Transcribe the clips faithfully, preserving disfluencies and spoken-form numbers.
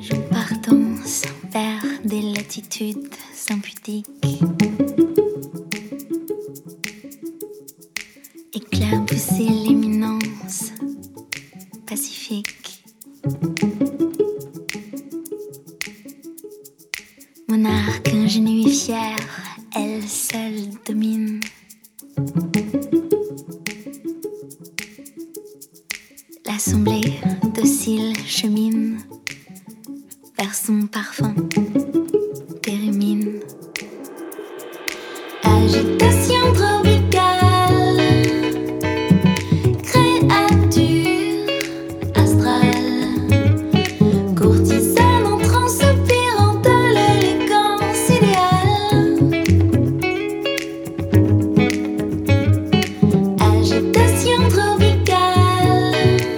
Partons vers des latitudes impudiques, éclabousser l'éminence pacifique. Monarque ingénu et fier, elle seule domine. L'assemblée docile chemine vers son parfum termine. Agitation tropicale, créature astrale, courtisane en transpirant de l'élégance idéale. Agitation tropicale,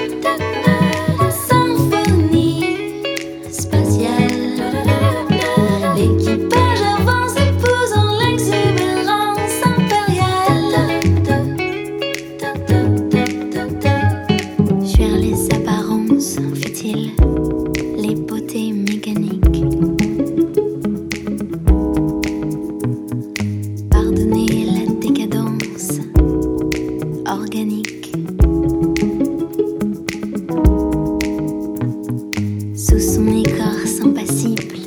symphonie spatiale. L'équipage avance épousant l'exubérance impériale. Fuir les apparences futiles, les beautés mécaniques. Pardonner la décadence organique. Sous son écorce impassible,